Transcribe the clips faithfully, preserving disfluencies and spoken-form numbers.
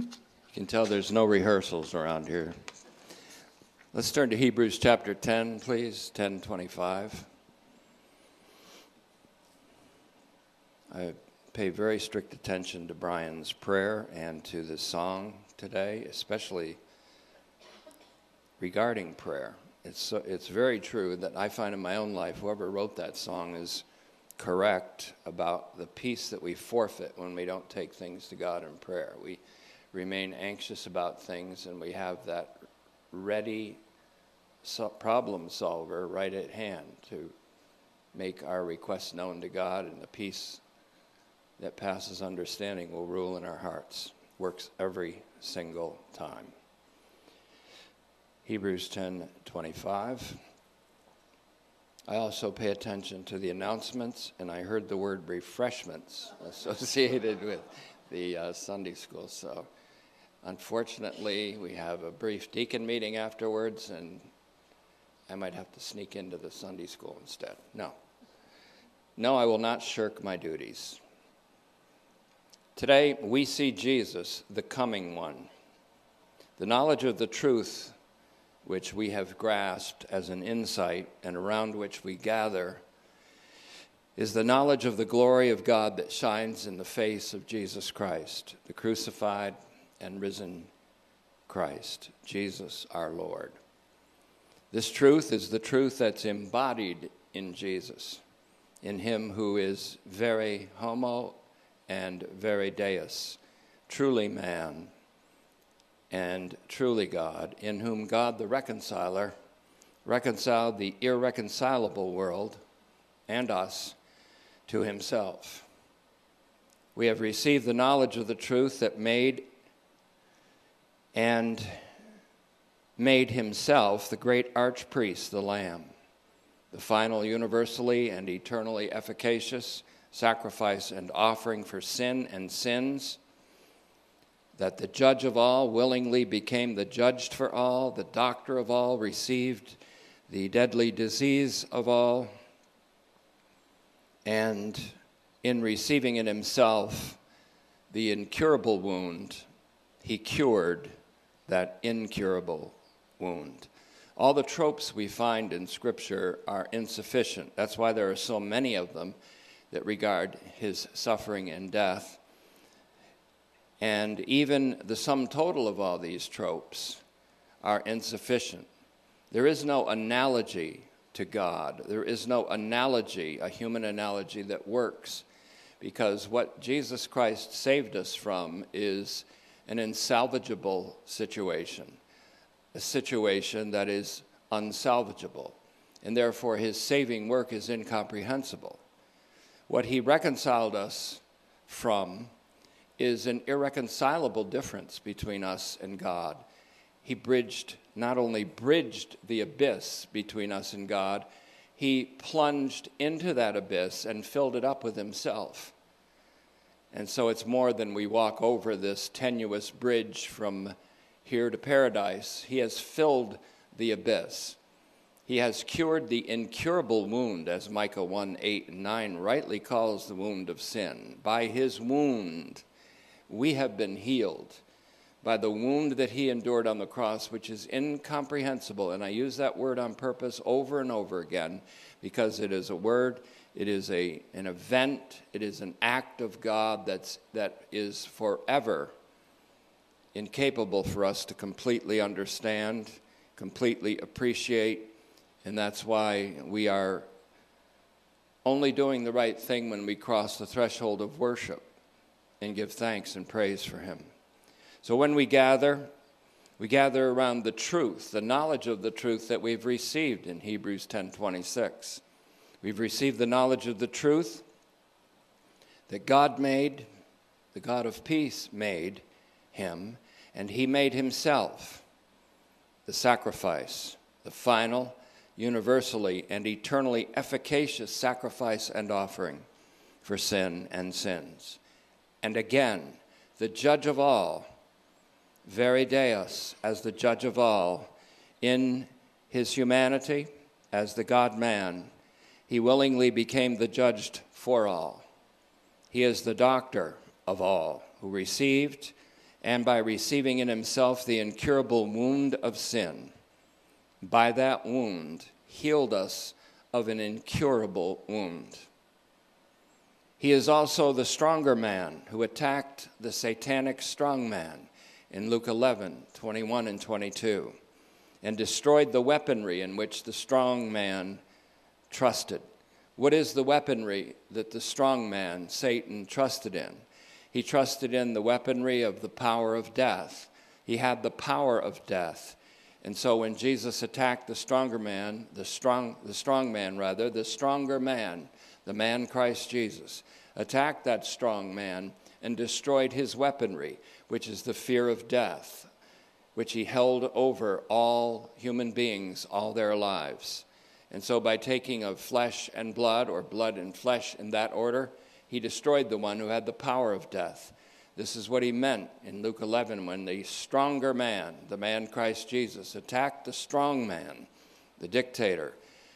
You can tell there's no rehearsals around here. Let's turn to Hebrews chapter ten, please, ten twenty-five. I pay very strict attention to Brian's prayer and to the song today, especially regarding prayer. It's so, it's very true that I find in my own life, whoever wrote that song is correct about the peace that we forfeit when we don't take things to God in prayer. We remain anxious about things, and we have that ready so problem solver right at hand to make our requests known to God, and the peace that passes understanding will rule in our hearts. Works every single time. Hebrews ten twenty-five. I also pay attention to the announcements, and I heard the word refreshments associated with the uh, Sunday school. So unfortunately, we have a brief deacon meeting afterwards, and I might have to sneak into the Sunday school instead. No. No, I will not shirk my duties. Today, we see Jesus, the coming one. The knowledge of the truth which we have grasped as an insight and around which we gather is the knowledge of the glory of God that shines in the face of Jesus Christ, the crucified and risen Christ, Jesus our Lord. This truth is the truth that's embodied in Jesus, in him who is very homo and very deus, truly man and truly God, in whom God the reconciler reconciled the irreconcilable world and us to himself. We have received the knowledge of the truth that made and made himself the great archpriest, the Lamb, the final universally and eternally efficacious sacrifice and offering for sin and sins, that the judge of all willingly became the judged for all, the doctor of all received the deadly disease of all, and in receiving in himself the incurable wound, he cured that incurable wound. All the tropes we find in Scripture are insufficient. That's why there are so many of them that regard his suffering and death. And even the sum total of all these tropes are insufficient. There is no analogy to God. There is no analogy, a human analogy that works, because what Jesus Christ saved us from is an insalvageable situation, a situation that is unsalvageable, and therefore his saving work is incomprehensible. What he reconciled us from is an irreconcilable difference between us and God. He bridged, not only bridged the abyss between us and God, he plunged into that abyss and filled it up with himself. And so it's more than we walk over this tenuous bridge from here to paradise. He has filled the abyss. He has cured the incurable wound, as Micah one, eight, and nine rightly calls the wound of sin. By his wound, we have been healed. By the wound that he endured on the cross, which is incomprehensible. And I use that word on purpose over and over again, because it is a word, it is a, an event, it is an act of God that's, that is forever incapable for us to completely understand, completely appreciate. And that's why we are only doing the right thing when we cross the threshold of worship and give thanks and praise for him. So when we gather, we gather around the truth, the knowledge of the truth that we've received in Hebrews ten twenty-six. We've received the knowledge of the truth that God made, the God of peace made him, and he made himself the sacrifice, the final, universally and eternally efficacious sacrifice and offering for sin and sins. And again, the judge of all, very deus, as the judge of all, in his humanity, as the God-man, he willingly became the judged for all. He is the doctor of all, who received and by receiving in himself the incurable wound of sin, by that wound healed us of an incurable wound. He is also the stronger man who attacked the satanic strong man in Luke eleven, twenty-one and twenty-two, and destroyed the weaponry in which the strong man trusted. What is the weaponry that the strong man, Satan, trusted in? He trusted in the weaponry of the power of death. He had the power of death. And so when Jesus attacked the stronger man, the strong, the strong man rather, the stronger man, the man Christ Jesus, attacked that strong man and destroyed his weaponry, which is the fear of death, which he held over all human beings all their lives. And so by taking of flesh and blood, or blood and flesh in that order, he destroyed the one who had the power of death. This is what he meant in Luke eleven when the stronger man, the man Christ Jesus, attacked the strong man, the dictator,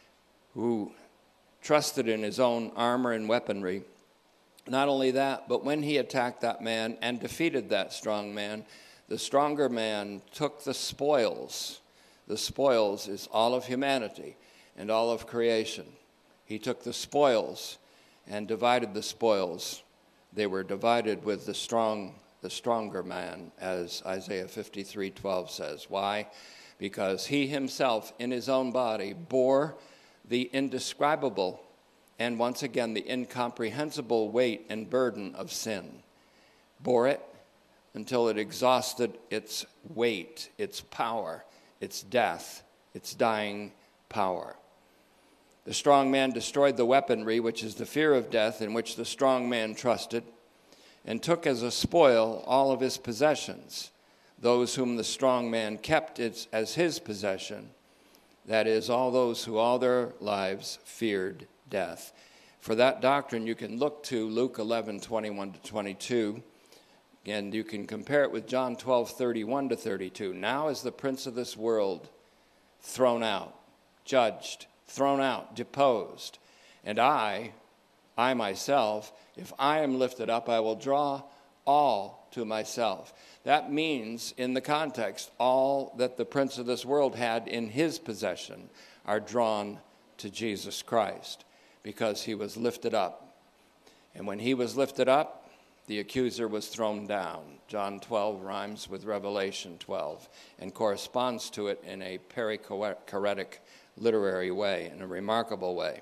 who trusted in his own armor and weaponry. Not only that, but when he attacked that man and defeated that strong man, the stronger man took the spoils. The spoils is all of humanity and all of creation. He took the spoils and divided the spoils. They were divided with the strong, the stronger man, as Isaiah fifty-three twelve says. Why? Because he himself in his own body bore the indescribable and once again the incomprehensible weight and burden of sin. Bore it until it exhausted its weight, its power, its death, its dying power. The strong man destroyed the weaponry, which is the fear of death, in which the strong man trusted, and took as a spoil all of his possessions, those whom the strong man kept as his possession, that is, all those who all their lives feared death. For that doctrine, you can look to Luke eleven, twenty-one to twenty-two, and you can compare it with John twelve, thirty-one to thirty-two. Now is the prince of this world thrown out, judged, thrown out, deposed. And I, I myself, if I am lifted up, I will draw all to myself. That means, in the context, all that the prince of this world had in his possession are drawn to Jesus Christ, because he was lifted up. And when he was lifted up, the accuser was thrown down. John twelve rhymes with Revelation twelve and corresponds to it in a perichoretic literary way, in a remarkable way.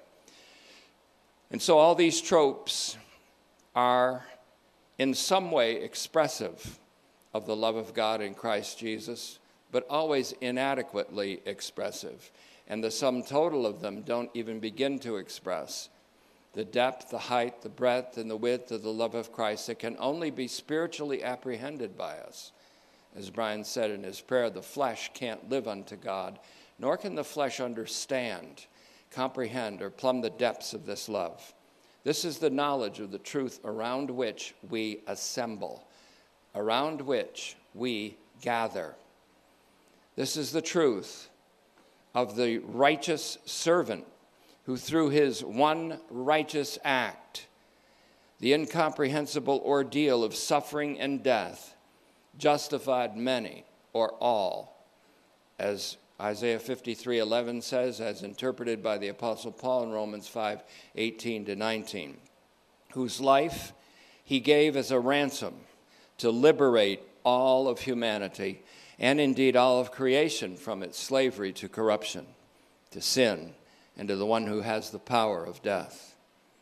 And so all these tropes are in some way expressive of the love of God in Christ Jesus, but always inadequately expressive. And the sum total of them don't even begin to express the depth, the height, the breadth, and the width of the love of Christ that can only be spiritually apprehended by us. As Brian said in his prayer, the flesh can't live unto God, nor can the flesh understand, comprehend, or plumb the depths of this love. This is the knowledge of the truth around which we assemble, around which we gather. This is the truth of the righteous servant who through his one righteous act, the incomprehensible ordeal of suffering and death, justified many or all, as Isaiah fifty-three eleven says, as interpreted by the Apostle Paul in Romans five eighteen to nineteen, whose life he gave as a ransom to liberate all of humanity and indeed all of creation from its slavery to corruption, to sin, and to the one who has the power of death.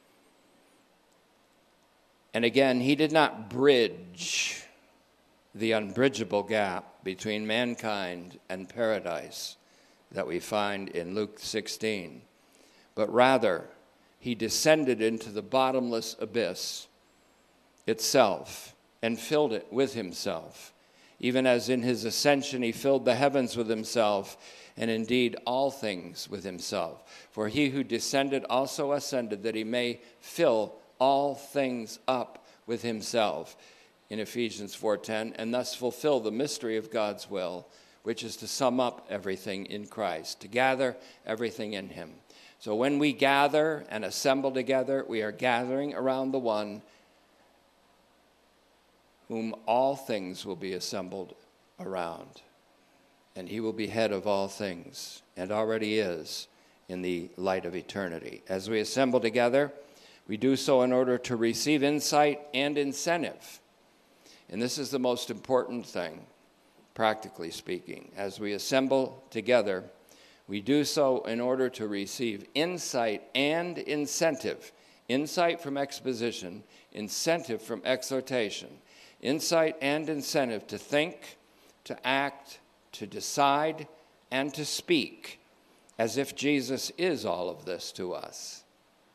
And again, he did not bridge the unbridgeable gap between mankind and paradise that we find in Luke sixteen, but rather he descended into the bottomless abyss itself and filled it with himself, even as in his ascension he filled the heavens with himself, and indeed all things with himself. For he who descended also ascended, that he may fill all things up with himself, in Ephesians four ten, and thus fulfill the mystery of God's will, which is to sum up everything in Christ, to gather everything in him. So when we gather and assemble together, we are gathering around the one whom all things will be assembled around. And he will be head of all things, and already is in the light of eternity. As we assemble together, we do so in order to receive insight and incentive. And this is the most important thing, practically speaking. As we assemble together, we do so in order to receive insight and incentive. Insight from exposition, incentive from exhortation. Insight and incentive to think, to act, to decide, and to speak as if Jesus is all of this to us.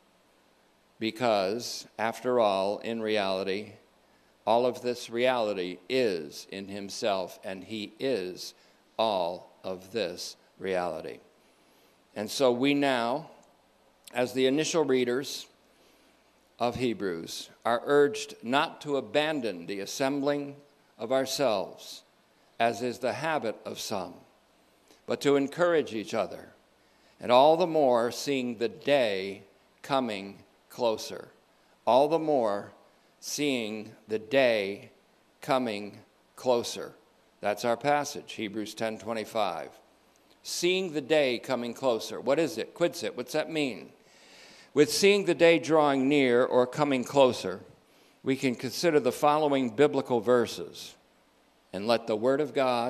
Because, after all, in reality, all of this reality is in himself, and he is all of this reality. And so we now, as the initial readers of Hebrews, are urged not to abandon the assembling of ourselves, as is the habit of some, but to encourage each other, and all the more seeing the day coming closer. All the more seeing the day coming closer. That's our passage, Hebrews ten twenty-five. Seeing the day coming closer. What is it? Quidsit, what's that mean? With seeing the day drawing near or coming closer, we can consider the following biblical verses and let the Word of God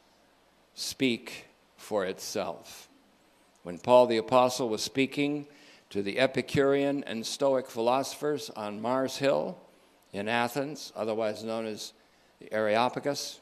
speak for itself. When Paul the Apostle was speaking to the Epicurean and Stoic philosophers on Mars Hill in Athens, otherwise known as the Areopagus,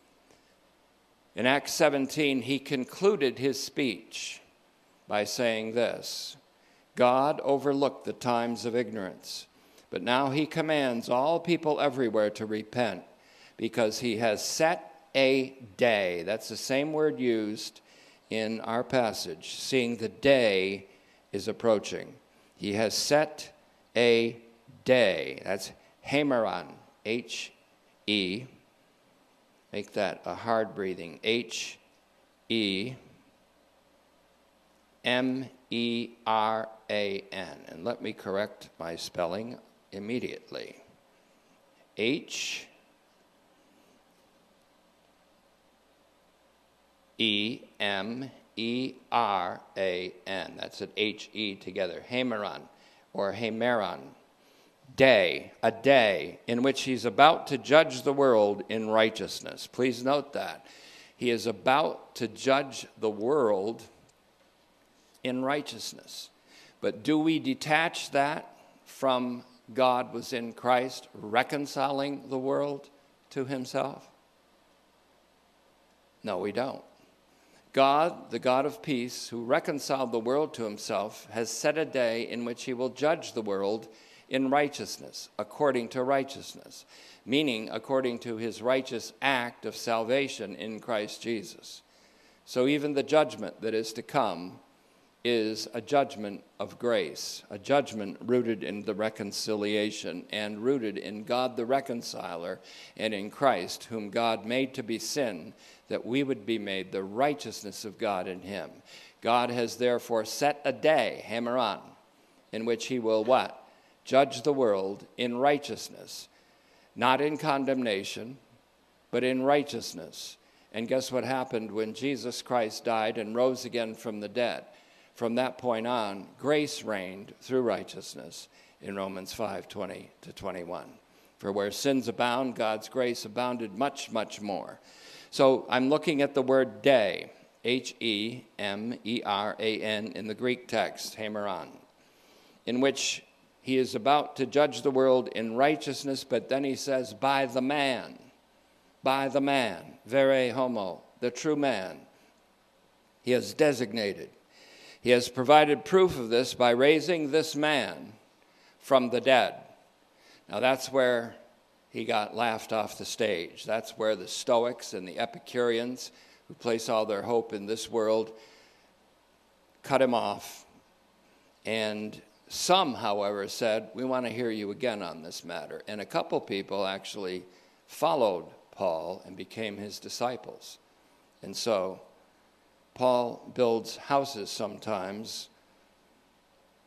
in Acts seventeen, he concluded his speech by saying this: God overlooked the times of ignorance, but now he commands all people everywhere to repent, because he has set a day. That's the same word used in our passage, seeing the day is approaching. He has set a day. That's Hemeron, H E. Make that a hard breathing, H E M E R A N. And let me correct my spelling immediately. H E M E R A N. That's an H E together. Hemeron or Hemeron. Day, a day in which he's about to judge the world in righteousness. Please note that. He is about to judge the world in righteousness. But do we detach that from God was in Christ reconciling the world to himself? No, we don't. God, the God of peace, who reconciled the world to himself, has set a day in which he will judge the world in righteousness, according to righteousness, meaning according to his righteous act of salvation in Christ Jesus. So even the judgment that is to come is a judgment of grace, a judgment rooted in the reconciliation and rooted in God the reconciler and in Christ, whom God made to be sin, that we would be made the righteousness of God in him. God has therefore set a day, Hemeron, in which he will what? Judge the world in righteousness, not in condemnation, but in righteousness. And guess what happened when Jesus Christ died and rose again from the dead? From that point on, grace reigned through righteousness in Romans five twenty to twenty-one. For where sins abound, God's grace abounded much, much more. So I'm looking at the word day, H E M E R A N in the Greek text, Hemeron, in which he is about to judge the world in righteousness, but then he says, by the man, by the man, vere homo, the true man. He has designated. He has provided proof of this by raising this man from the dead. Now that's where he got laughed off the stage. That's where the Stoics and the Epicureans, who place all their hope in this world, cut him off. And some, however, said, we want to hear you again on this matter. And a couple people actually followed Paul and became his disciples. And so Paul builds houses sometimes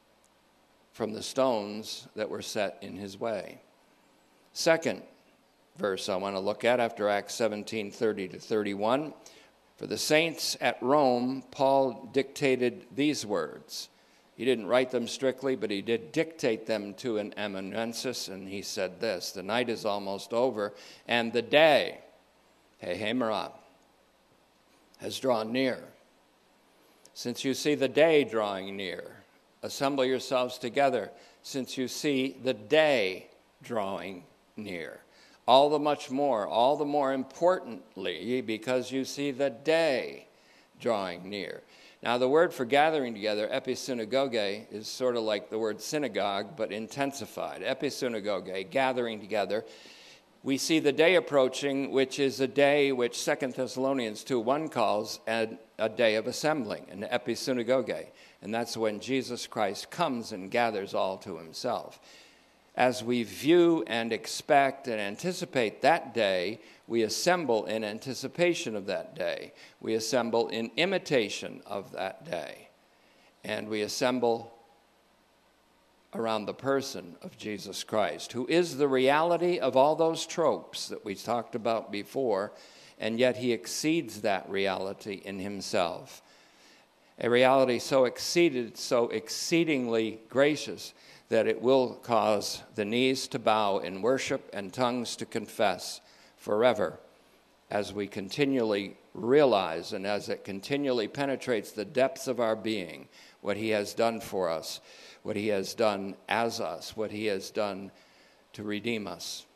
from the stones that were set in his way. Second, verse I want to look at after Acts seventeen, thirty to thirty-one. For the saints at Rome, Paul dictated these words. He didn't write them strictly, but he did dictate them to an amanuensis, and he said this: the night is almost over, and the day, he hemera, has drawn near. Since you see the day drawing near, assemble yourselves together, since you see the day drawing near. All the much more, all the more importantly, because you see the day drawing near. Now, the word for gathering together, episynagoge, is sort of like the word synagogue, but intensified. Episynagoge, gathering together. We see the day approaching, which is a day which Second Thessalonians two one calls a, a day of assembling, an episynagoge. And that's when Jesus Christ comes and gathers all to himself. As we view and expect and anticipate that day, we assemble in anticipation of that day. We assemble in imitation of that day. And we assemble around the person of Jesus Christ, who is the reality of all those tropes that we talked about before, and yet he exceeds that reality in himself. A reality so exceeded, so exceedingly gracious, that it will cause the knees to bow in worship and tongues to confess forever, as we continually realize and as it continually penetrates the depths of our being, what he has done for us, what he has done as us, what he has done to redeem us,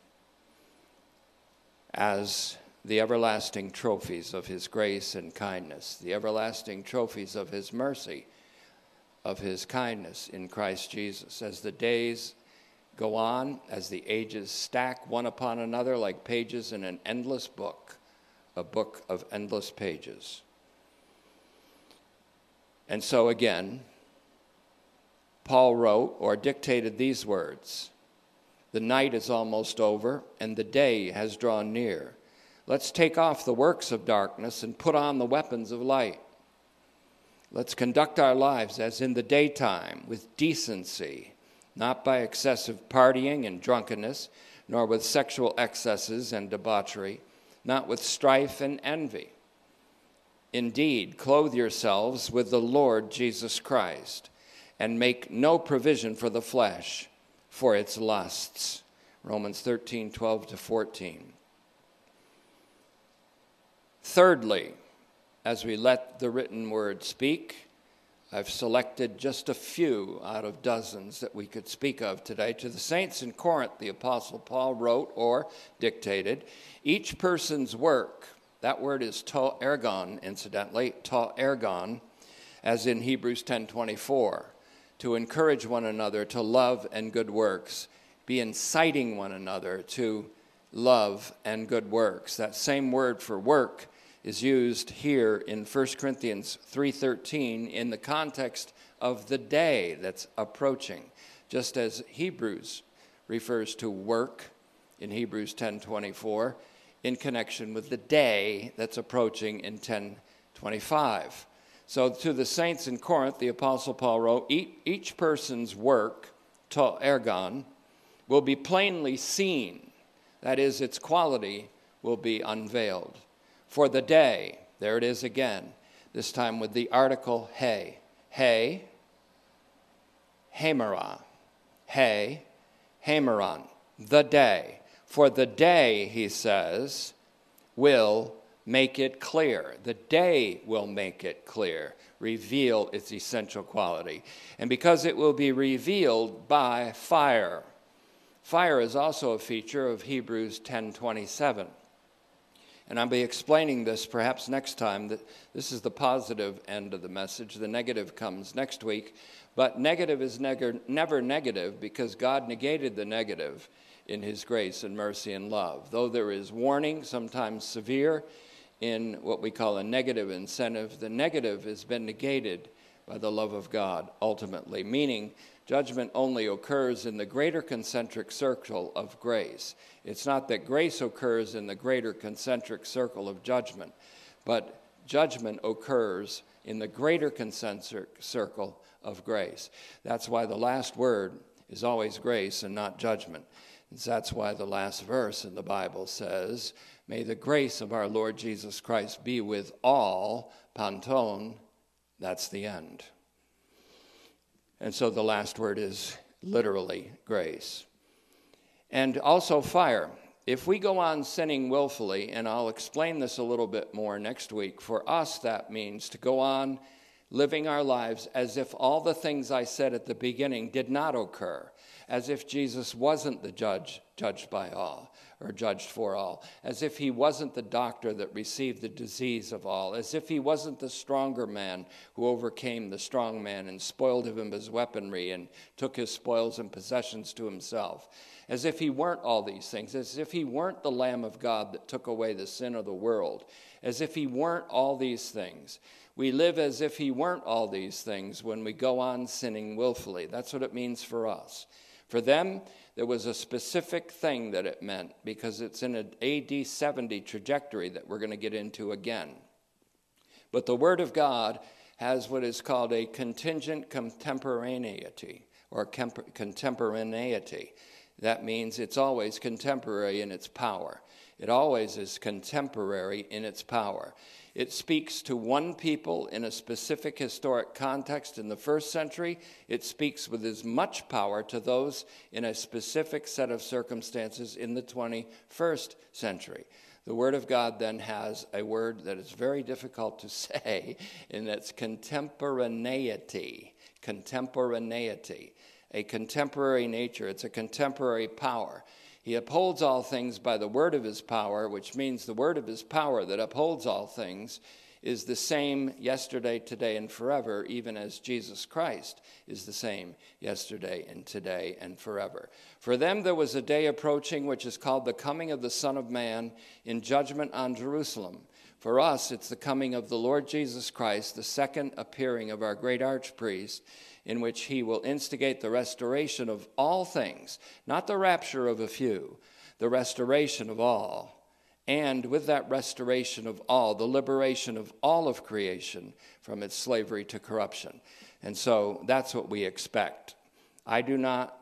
as the everlasting trophies of his grace and kindness, the everlasting trophies of his mercy, of his kindness in Christ Jesus. As the days go on, as the ages stack one upon another like pages in an endless book, a book of endless pages. And so again, Paul wrote or dictated these words: the night is almost over, and the day has drawn near. Let's take off the works of darkness and put on the weapons of light. Let's conduct our lives as in the daytime, with decency, not by excessive partying and drunkenness, nor with sexual excesses and debauchery, not with strife and envy. Indeed, clothe yourselves with the Lord Jesus Christ, and make no provision for the flesh for its lusts. Romans thirteen, twelve to fourteen. Thirdly, as we let the written word speak, I've selected just a few out of dozens that we could speak of today. To the saints in Corinth, the Apostle Paul wrote or dictated, each person's work, that word is to ergon, incidentally, to ergon, as in Hebrews ten twenty-four, to encourage one another to love and good works, be inciting one another to love and good works. That same word for work is used here in First Corinthians three thirteen in the context of the day that's approaching, just as Hebrews refers to work in Hebrews ten twenty-four in connection with the day that's approaching in ten twenty-five. So to the saints in Corinth, the Apostle Paul wrote, each person's work, to ergon, will be plainly seen. That is, its quality will be unveiled. For the day, there it is again, this time with the article he. He, hemera. He, hemeron. The day. For the day, he says, will make it clear. The day will make it clear, reveal its essential quality. And because it will be revealed by fire. Fire is also a feature of Hebrews ten twenty-seven. And I'll be explaining this perhaps next time. That this is the positive end of the message. The negative comes next week. But negative is neg- never negative because God negated the negative in his grace and mercy and love. Though there is warning, sometimes severe, in what we call a negative incentive, the negative has been negated by the love of God ultimately, meaning judgment only occurs in the greater concentric circle of grace. It's not that grace occurs in the greater concentric circle of judgment, but judgment occurs in the greater concentric circle of grace. That's why the last word is always grace and not judgment. That's why the last verse in the Bible says, may the grace of our Lord Jesus Christ be with all, panton, that's the end. And so the last word is literally grace. And also fire. If we go on sinning willfully, and I'll explain this a little bit more next week, for us that means to go on living our lives as if all the things I said at the beginning did not occur, as if Jesus wasn't the judge, judged by all, or judged for all, as if he wasn't the doctor that received the disease of all, as if he wasn't the stronger man who overcame the strong man and spoiled of him his weaponry and took his spoils and possessions to himself, as if he weren't all these things, as if he weren't the Lamb of God that took away the sin of the world, as if he weren't all these things. We live as if he weren't all these things when we go on sinning willfully. That's what it means for us. For them, there was a specific thing that it meant, because it's in an A D seventy trajectory that we're going to get into again. But the Word of God has what is called a contingent contemporaneity, or contemporaneity. That means it's always contemporary in its power. It always is contemporary in its power. It speaks to one people in a specific historic context in the first century. It speaks with as much power to those in a specific set of circumstances in the twenty-first century. The Word of God then has a word that is very difficult to say, and that's contemporaneity. Contemporaneity. A contemporary nature. It's a contemporary power. He upholds all things by the word of his power, which means the word of his power that upholds all things is the same yesterday, today, and forever, even as Jesus Christ is the same yesterday and today and forever. For them there was a day approaching which is called the coming of the Son of Man in judgment on Jerusalem. For us, it's the coming of the Lord Jesus Christ, the second appearing of our great archpriest, in which he will instigate the restoration of all things, not the rapture of a few, the restoration of all. And with that restoration of all, the liberation of all of creation from its slavery to corruption. And so that's what we expect. I do not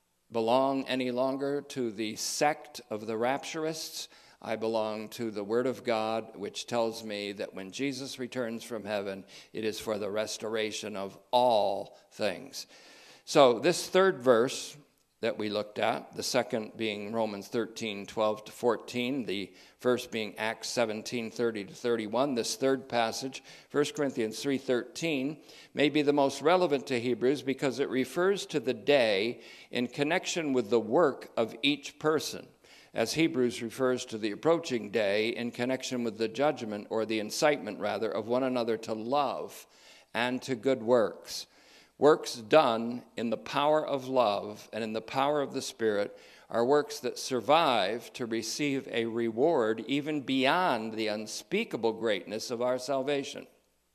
belong any longer to the sect of the rapturists. I belong to the Word of God, which tells me that when Jesus returns from heaven, it is for the restoration of all things. So this third verse that we looked at, the second being Romans thirteen, twelve to fourteen, the first being Acts seventeen, thirty to thirty-one, this third passage, First Corinthians three thirteen, may be the most relevant to Hebrews because it refers to the day in connection with the work of each person, as Hebrews refers to the approaching day in connection with the judgment, or the incitement, rather, of one another to love and to good works. Works done in the power of love and in the power of the Spirit are works that survive to receive a reward even beyond the unspeakable greatness of our salvation.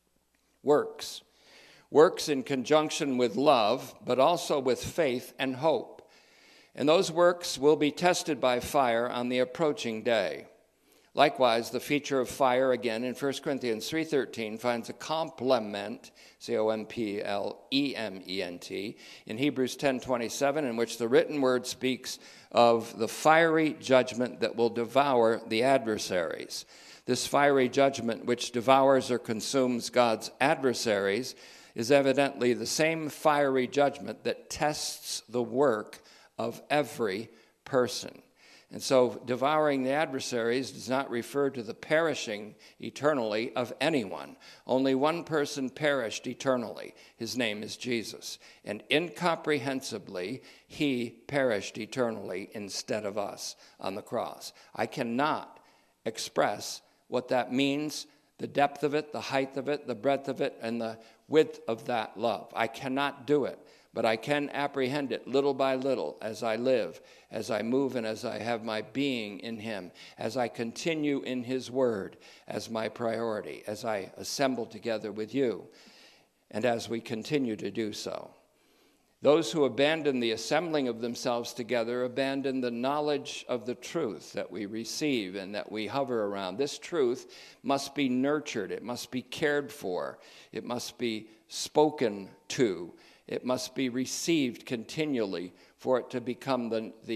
Works. Works in conjunction with love, but also with faith and hope. And those works will be tested by fire on the approaching day. Likewise, the feature of fire, again, in First Corinthians three thirteen, finds a complement, C O M P L E M E N T, in Hebrews ten twenty-seven, in which the written word speaks of the fiery judgment that will devour the adversaries. This fiery judgment which devours or consumes God's adversaries is evidently the same fiery judgment that tests the work of every person. And so devouring the adversaries does not refer to the perishing eternally of anyone. Only one person perished eternally. His name is Jesus. And incomprehensibly, he perished eternally instead of us on the cross. I cannot express what that means, the depth of it, the height of it, the breadth of it, and the width of that love. I cannot do it. But I can apprehend it little by little as I live, as I move, and as I have my being in him, as I continue in his word as my priority, as I assemble together with you, and as we continue to do so. Those who abandon the assembling of themselves together abandon the knowledge of the truth that we receive and that we hover around. This truth must be nurtured. It must be cared for. It must be spoken to. It must be received continually for it to become the, the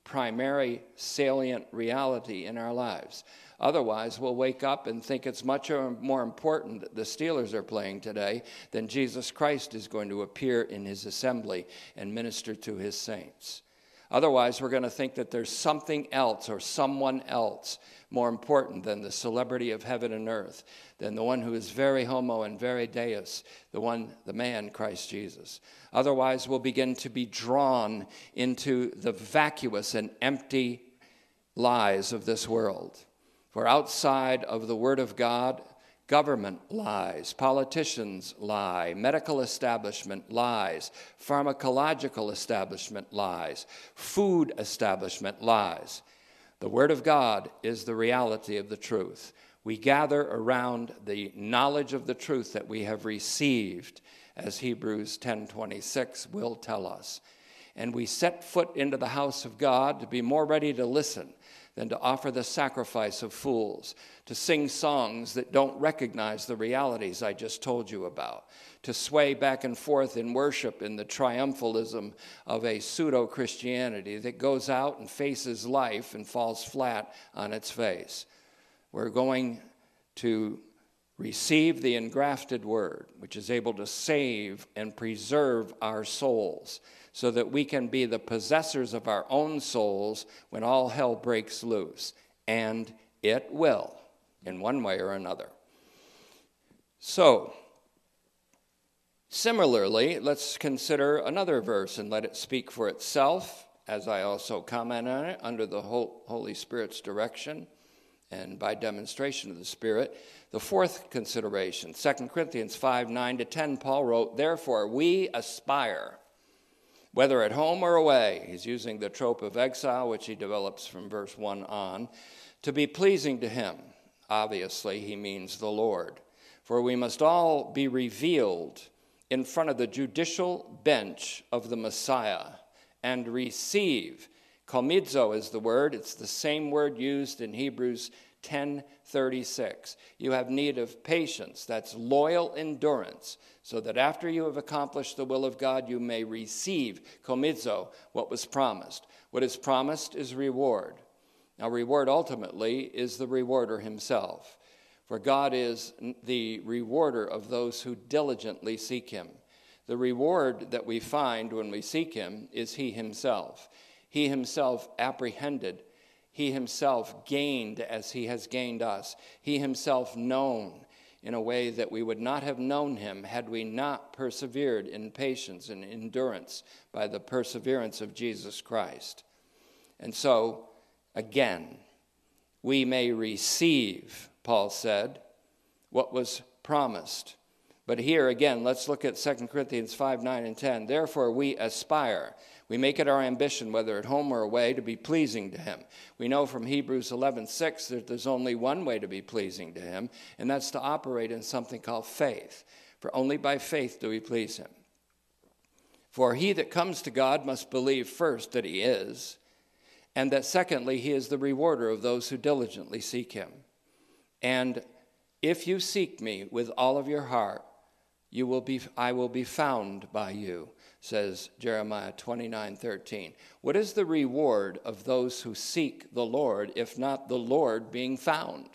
primary salient reality in our lives. Otherwise, we'll wake up and think it's much more important that the Steelers are playing today than Jesus Christ is going to appear in his assembly and minister to his saints. Otherwise, we're going to think that there's something else or someone else more important than the celebrity of heaven and earth, than the one who is very homo and very deus, the one, the man, Christ Jesus. Otherwise, we'll begin to be drawn into the vacuous and empty lies of this world. For outside of the Word of God, government lies, politicians lie, medical establishment lies, pharmacological establishment lies, food establishment lies. The Word of God is the reality of the truth. We gather around the knowledge of the truth that we have received, as Hebrews ten twenty-six will tell us. And we set foot into the house of God to be more ready to listen than to offer the sacrifice of fools, to sing songs that don't recognize the realities I just told you about, to sway back and forth in worship in the triumphalism of a pseudo-Christianity that goes out and faces life and falls flat on its face. We're going to receive the engrafted word, which is able to save and preserve our souls, so that we can be the possessors of our own souls when all hell breaks loose. And it will, in one way or another. So, similarly, let's consider another verse and let it speak for itself, as I also comment on it under the Holy Spirit's direction and by demonstration of the Spirit. The fourth consideration, Second Corinthians five, nine to ten, Paul wrote, "Therefore we aspire, whether at home or away," he's using the trope of exile, which he develops from verse one on, "to be pleasing to him." Obviously, he means the Lord. "For we must all be revealed in front of the judicial bench of the Messiah and receive." Komidzo is the word. It's the same word used in Hebrews ten thirty-six. You have need of patience. That's loyal endurance, so that after you have accomplished the will of God, you may receive, komidzo, what was promised. What is promised is reward. Now, reward ultimately is the rewarder himself. For God is the rewarder of those who diligently seek him. The reward that we find when we seek him is he himself. He himself apprehended. He himself gained as he has gained us. He himself known in a way that we would not have known him had we not persevered in patience and endurance by the perseverance of Jesus Christ. And so, again, we may receive, Paul said, what was promised. But here again, let's look at Second Corinthians five, nine, and ten. "Therefore we aspire." We make it our ambition, whether at home or away, to be pleasing to him. We know from Hebrews eleven six that there's only one way to be pleasing to him, and that's to operate in something called faith. For only by faith do we please him. "For he that comes to God must believe first that he is, and that secondly he is the rewarder of those who diligently seek him. And if you seek me with all of your heart, you will be, I will be found by you," says Jeremiah twenty-nine thirteen. What is the reward of those who seek the Lord, if not the Lord being found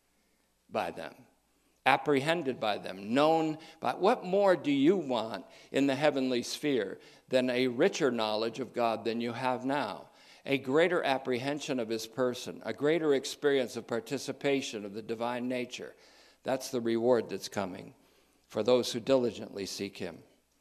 by them, apprehended by them, known by? What more do you want in the heavenly sphere than a richer knowledge of God than you have now? A greater apprehension of his person, a greater experience of participation of the divine nature. That's the reward that's coming for those who diligently seek him.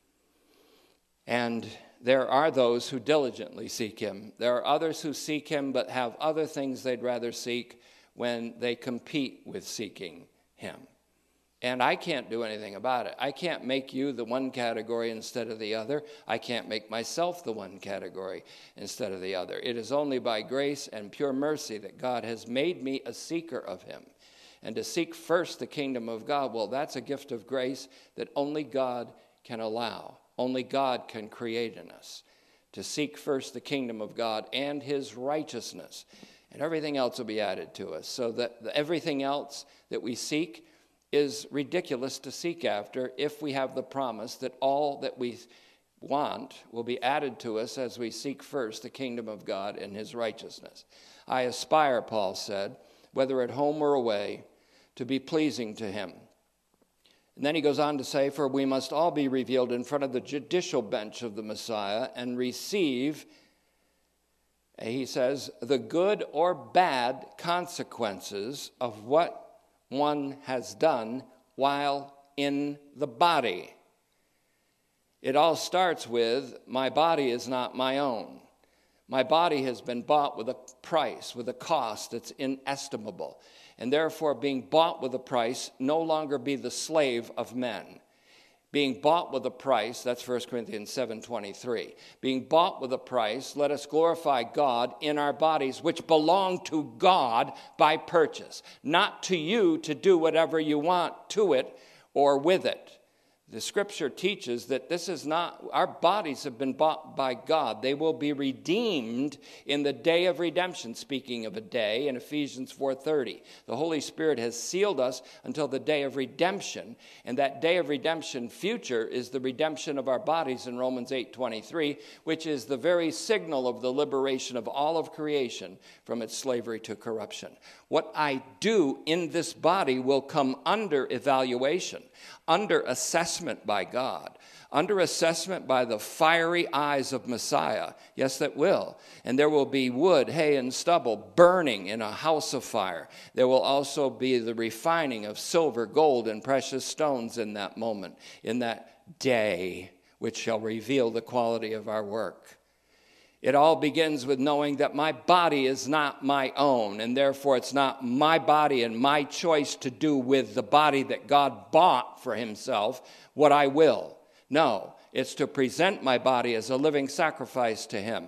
And there are those who diligently seek him. There are others who seek him but have other things they'd rather seek when they compete with seeking him. And I can't do anything about it. I can't make you the one category instead of the other. I can't make myself the one category instead of the other. It is only by grace and pure mercy that God has made me a seeker of him. And to seek first the kingdom of God, well, that's a gift of grace that only God can allow. Only God can create in us. To seek first the kingdom of God and his righteousness. And everything else will be added to us. So that everything else that we seek is ridiculous to seek after if we have the promise that all that we want will be added to us as we seek first the kingdom of God and his righteousness. I aspire, Paul said, whether at home or away, to be pleasing to him. And then he goes on to say, for we must all be revealed in front of the judicial bench of the Messiah and receive, he says, the good or bad consequences of what one has done while in the body. It all starts with, my body is not my own. My body has been bought with a price, with a cost that's inestimable. And therefore, being bought with a price, no longer be the slave of men. Being bought with a price, that's First Corinthians seven twenty-three. Being bought with a price, let us glorify God in our bodies, which belong to God by purchase. Not to you to do whatever you want to it or with it. The scripture teaches that this is not, our bodies have been bought by God. They will be redeemed in the day of redemption, speaking of a day in Ephesians four thirty. The Holy Spirit has sealed us until the day of redemption, and that day of redemption future is the redemption of our bodies in Romans eight twenty-three, which is the very signal of the liberation of all of creation from its slavery to corruption. What I do in this body will come under evaluation, under assessment by God, under assessment by the fiery eyes of Messiah. Yes, that will. And there will be wood, hay, and stubble burning in a house of fire. There will also be the refining of silver, gold, and precious stones in that moment, in that day, which shall reveal the quality of our work. It all begins with knowing that my body is not my own, and therefore it's not my body and my choice to do with the body that God bought for himself what I will. No, it's to present my body as a living sacrifice to him,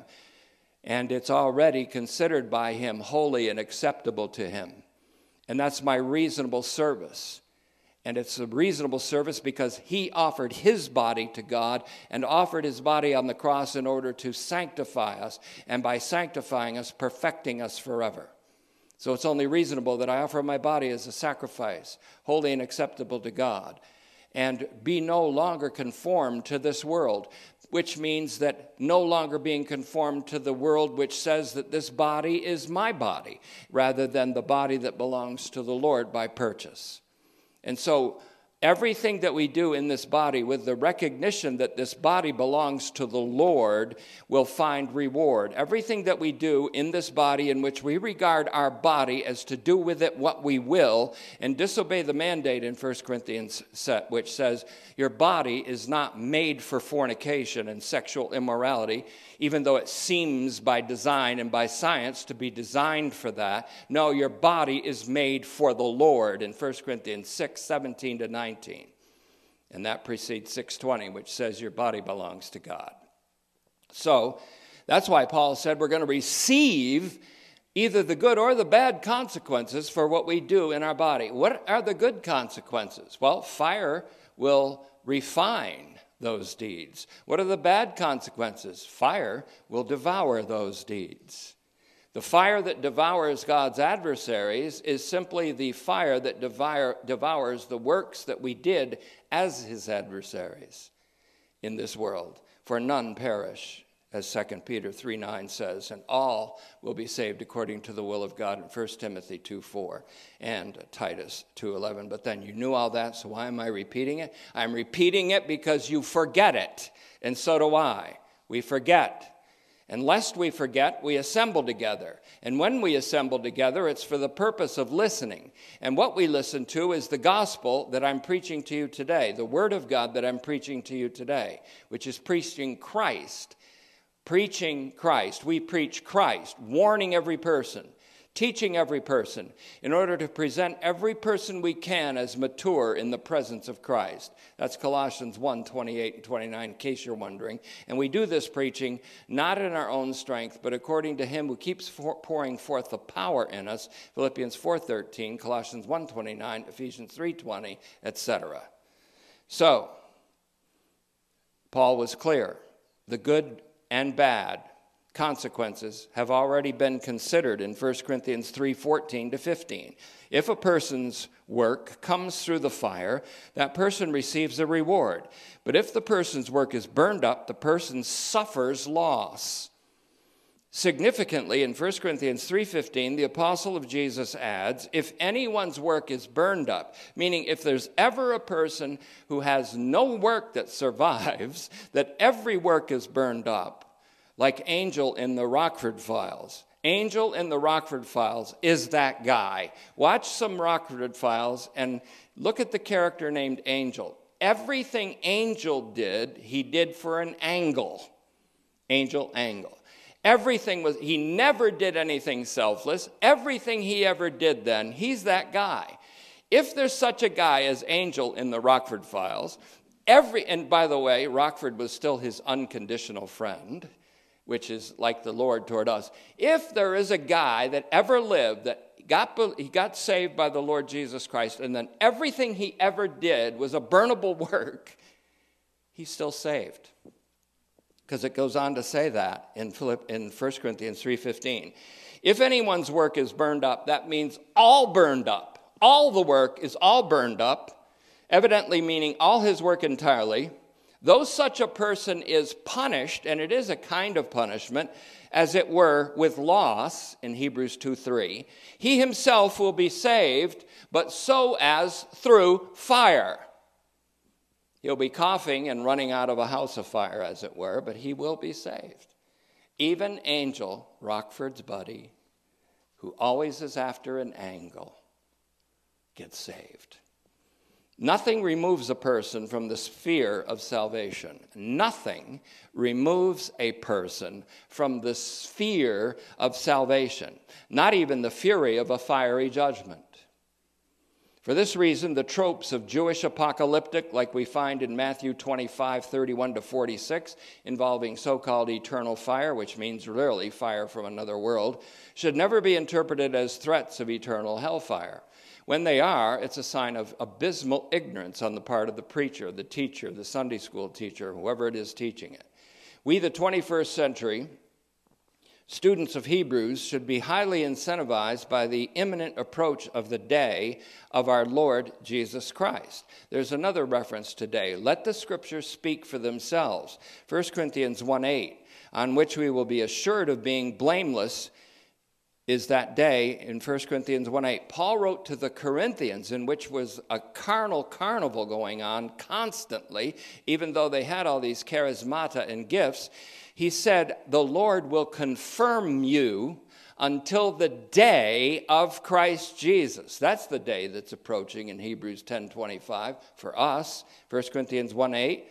and it's already considered by him holy and acceptable to him. And that's my reasonable service. And it's a reasonable service because he offered his body to God and offered his body on the cross in order to sanctify us, and by sanctifying us, perfecting us forever. So it's only reasonable that I offer my body as a sacrifice, holy and acceptable to God, and be no longer conformed to this world, which means that no longer being conformed to the world which says that this body is my body, rather than the body that belongs to the Lord by purchase. And so everything that we do in this body with the recognition that this body belongs to the Lord will find reward. Everything that we do in this body in which we regard our body as to do with it what we will and disobey the mandate in First Corinthians which says your body is not made for fornication and sexual immorality, even though it seems by design and by science to be designed for that. No, your body is made for the Lord in First Corinthians six seventeen to nineteen. And that precedes six twenty, which says your body belongs to God. So that's why Paul said we're going to receive either the good or the bad consequences for what we do in our body. What are the good consequences? Well, fire will refine those deeds. What are the bad consequences? Fire will devour those deeds. The fire that devours God's adversaries is simply the fire that devour, devours the works that we did as his adversaries in this world. For none perish, as Second Peter three nine says, and all will be saved according to the will of God in First Timothy two four and Titus two eleven. But then you knew all that, so why am I repeating it? I'm repeating it because you forget it, and so do I. We forget. And lest we forget, we assemble together. And when we assemble together, it's for the purpose of listening. And what we listen to is the gospel that I'm preaching to you today, the word of God that I'm preaching to you today, which is preaching Christ. Preaching Christ. We preach Christ, warning every person, teaching every person, in order to present every person we can as mature in the presence of Christ. That's Colossians one twenty-eight and twenty-nine, in case you're wondering. And we do this preaching not in our own strength, but according to him who keeps for pouring forth the power in us, Philippians four thirteen, Colossians one twenty-nine, Ephesians three twenty, et cetera. So, Paul was clear. The good and bad consequences have already been considered in First Corinthians three fourteen to fifteen. If a person's work comes through the fire, that person receives a reward. But if the person's work is burned up, the person suffers loss. Significantly, in First Corinthians three fifteen, the apostle of Jesus adds, if anyone's work is burned up, meaning if there's ever a person who has no work that survives, that every work is burned up, like Angel in the Rockford Files. Angel in the Rockford Files is that guy. Watch some Rockford Files and look at the character named Angel. Everything Angel did, he did for an angle. Angel angle. Everything was, he never did anything selfless. Everything he ever did then, he's that guy. If there's such a guy as Angel in the Rockford Files, every, and by the way, Rockford was still his unconditional friend, which is like the Lord toward us. If there is a guy that ever lived that got, he got saved by the Lord Jesus Christ, and then everything he ever did was a burnable work, he's still saved. Because it goes on to say that in Philipp, in First Corinthians three fifteen. If anyone's work is burned up, that means all burned up. All the work is all burned up, evidently meaning all his work entirely. Though such a person is punished, and it is a kind of punishment, as it were, with loss, in Hebrews two three, he himself will be saved, but so as through fire. He'll be coughing and running out of a house of fire, as it were, but he will be saved. Even Angel, Rockford's buddy, who always is after an angle, gets saved. Nothing removes a person from the sphere of salvation. Nothing removes a person from the sphere of salvation, not even the fury of a fiery judgment. For this reason, the tropes of Jewish apocalyptic, like we find in Matthew twenty-five, thirty-one to forty-six, involving so-called eternal fire, which means literally fire from another world, should never be interpreted as threats of eternal hellfire. When they are, it's a sign of abysmal ignorance on the part of the preacher, the teacher, the Sunday school teacher, whoever it is teaching it. We, the twenty-first century students of Hebrews, should be highly incentivized by the imminent approach of the day of our Lord Jesus Christ. There's another reference today. Let the scriptures speak for themselves. First Corinthians one eight, on which we will be assured of being blameless, is that day in First Corinthians one eight. Paul wrote to the Corinthians, in which was a carnal carnival going on constantly, even though they had all these charismata and gifts. He said, the Lord will confirm you until the day of Christ Jesus. That's the day that's approaching in Hebrews ten twenty-five for us, First Corinthians one eight.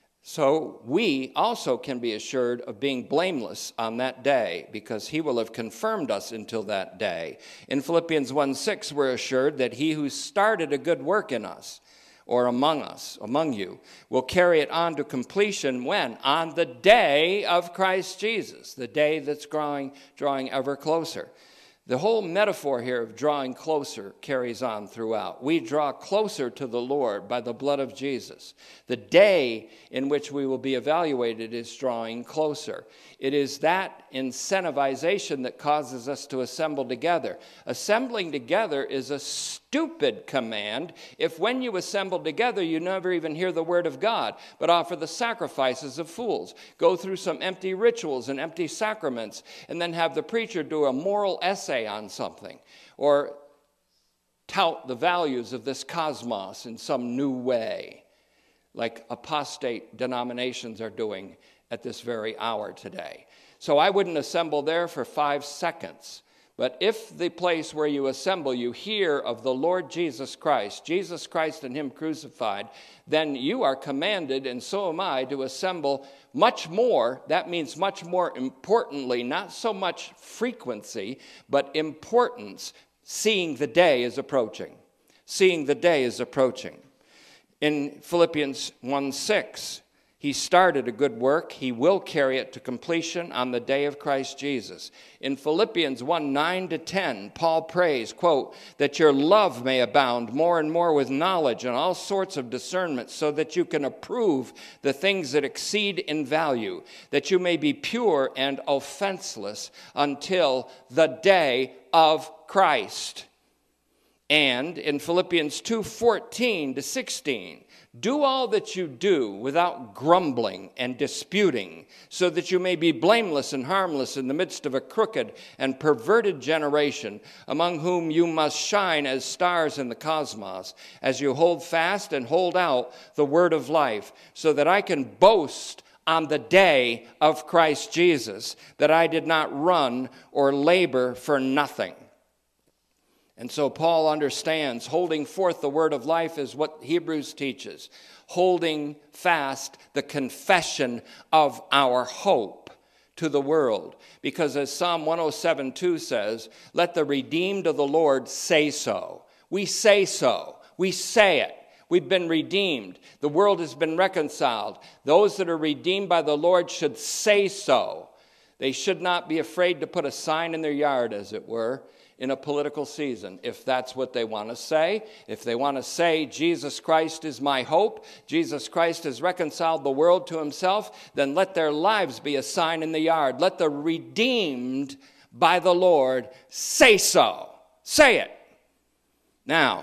So we also can be assured of being blameless on that day, because he will have confirmed us until that day. In Philippians one six, we're assured that he who started a good work in us, or among us, among you, will carry it on to completion when? On the day of Christ Jesus, the day that's drawing, drawing ever closer. The whole metaphor here of drawing closer carries on throughout. We draw closer to the Lord by the blood of Jesus. The day in which we will be evaluated is drawing closer. It is that incentivization that causes us to assemble together. Assembling together is a stupid command if when you assemble together you never even hear the word of God, but offer the sacrifices of fools. Go through some empty rituals and empty sacraments, and then have the preacher do a moral essay on something, or tout the values of this cosmos in some new way, like apostate denominations are doing at this very hour today. So I wouldn't assemble there for five seconds. But if the place where you assemble, you hear of the Lord Jesus Christ, Jesus Christ and him crucified, then you are commanded, and so am I, to assemble much more. That means much more importantly, not so much frequency, but importance, seeing the day is approaching. Seeing the day is approaching. In Philippians one six, He started a good work. He will carry it to completion on the day of Christ Jesus. In Philippians one, nine to ten, Paul prays, quote, that your love may abound more and more with knowledge and all sorts of discernment, so that you can approve the things that exceed in value, that you may be pure and offenseless until the day of Christ. And in Philippians two, fourteen to sixteen, do all that you do without grumbling and disputing, so that you may be blameless and harmless in the midst of a crooked and perverted generation, among whom you must shine as stars in the cosmos, as you hold fast and hold out the word of life, so that I can boast on the day of Christ Jesus, that I did not run or labor for nothing. And so Paul understands holding forth the word of life is what Hebrews teaches, holding fast the confession of our hope to the world. Because as Psalm one oh seven two says, let the redeemed of the Lord say so. We say so. We say it. We've been redeemed. The world has been reconciled. Those that are redeemed by the Lord should say so. They should not be afraid to put a sign in their yard, as it were, in a political season, if that's what they want to say. If they want to say, Jesus Christ is my hope, Jesus Christ has reconciled the world to himself, then let their lives be a sign in the yard. Let the redeemed by the Lord say so. Say it. Now,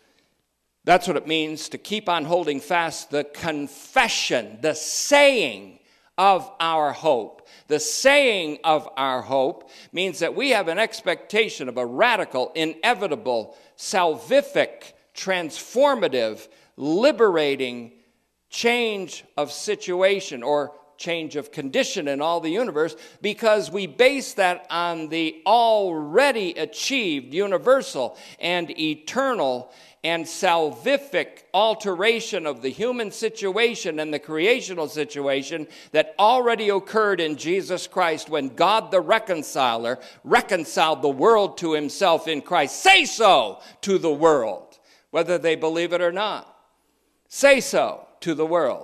that's what it means to keep on holding fast the confession, the saying of our hope. The saying of our hope means that we have an expectation of a radical, inevitable, salvific, transformative, liberating change of situation or change of condition in all the universe, because we base that on the already achieved universal and eternal and salvific alteration of the human situation and the creational situation that already occurred in Jesus Christ when God the reconciler reconciled the world to himself in Christ. Say so to the world, whether they believe it or not. Say so to the world.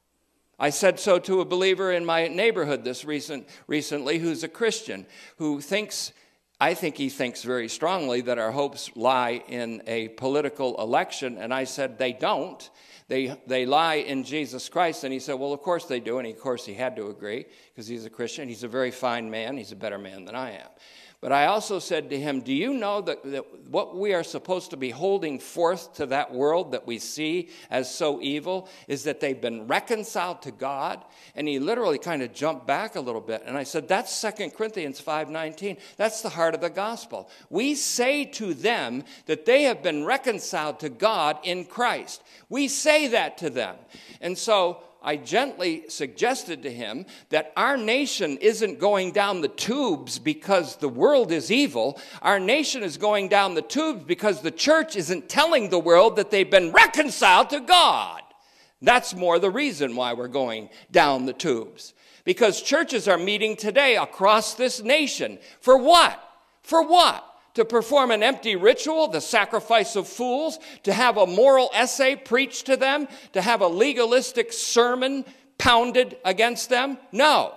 I said so to a believer in my neighborhood this recent recently who's a Christian, who thinks, I think he thinks very strongly that our hopes lie in a political election. And I said, they don't. They they lie in Jesus Christ. And he said, well, of course they do. And of course he had to agree, because he's a Christian. He's a very fine man. He's a better man than I am. But I also said to him, do you know that, that what we are supposed to be holding forth to that world that we see as so evil is that they've been reconciled to God? And he literally kind of jumped back a little bit. And I said, that's Second Corinthians five nineteen. That's the heart of the gospel. We say to them that they have been reconciled to God in Christ. We say that to them. And so I gently suggested to him that our nation isn't going down the tubes because the world is evil. Our nation is going down the tubes because the church isn't telling the world that they've been reconciled to God. That's more the reason why we're going down the tubes. Because churches are meeting today across this nation. For what? For what? To perform an empty ritual, the sacrifice of fools, to have a moral essay preached to them, to have a legalistic sermon pounded against them? No.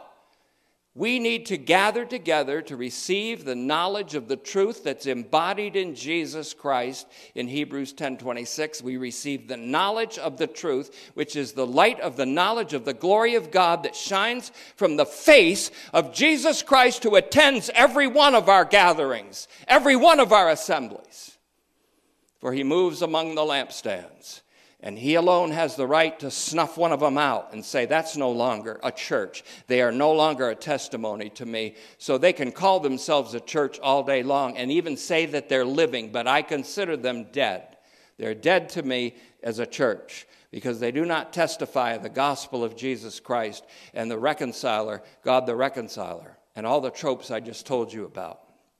We need to gather together to receive the knowledge of the truth that's embodied in Jesus Christ. In Hebrews ten twenty-six, we receive the knowledge of the truth, which is the light of the knowledge of the glory of God that shines from the face of Jesus Christ, who attends every one of our gatherings, every one of our assemblies. For he moves among the lampstands. And he alone has the right to snuff one of them out and say, that's no longer a church. They are no longer a testimony to me. So they can call themselves a church all day long and even say that they're living, but I consider them dead. They're dead to me as a church because they do not testify of the gospel of Jesus Christ and the reconciler, God the reconciler, and all the tropes I just told you about.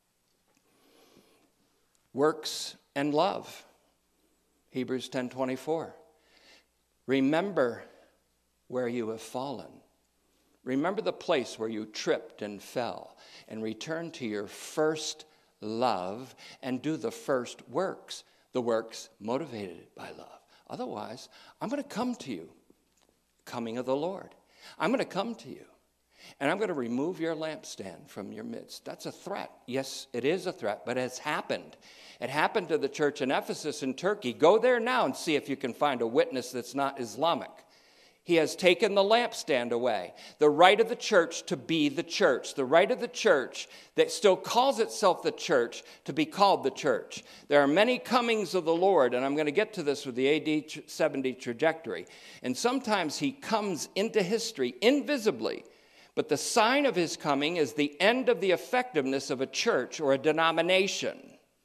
Works and love. Hebrews ten twenty-four. Remember where you have fallen. Remember the place where you tripped and fell, and return to your first love and do the first works, the works motivated by love. Otherwise, I'm going to come to you coming of the Lord. I'm going to come to you, and I'm going to remove your lampstand from your midst. That's a threat. Yes, it is a threat, but it's happened. It happened to the church in Ephesus in Turkey. Go there now and see if you can find a witness that's not Islamic. He has taken the lampstand away. The right of the church to be the church. The right of the church that still calls itself the church to be called the church. There are many comings of the Lord, and I'm going to get to this with the A D seventy trajectory. And sometimes he comes into history invisibly, but the sign of his coming is the end of the effectiveness of a church or a denomination.